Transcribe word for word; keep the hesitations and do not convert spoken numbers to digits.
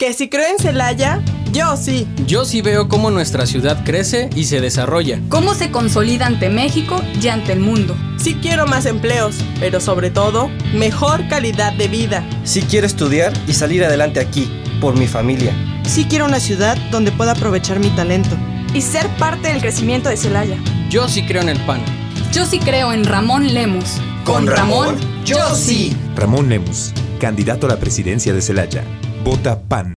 ¿Que si creo en Celaya? Yo sí. Yo sí veo cómo nuestra ciudad crece y se desarrolla. Cómo se consolida ante México y ante el mundo. Sí quiero más empleos, pero sobre todo, mejor calidad de vida. Sí quiero estudiar y salir adelante aquí, por mi familia. Sí quiero una ciudad donde pueda aprovechar mi talento y ser parte del crecimiento de Celaya. Yo sí creo en el P A N. Yo sí creo en Ramón Lemus. Con Ramón, yo sí. Ramón Lemus, candidato a la presidencia de Celaya. Vota P A N.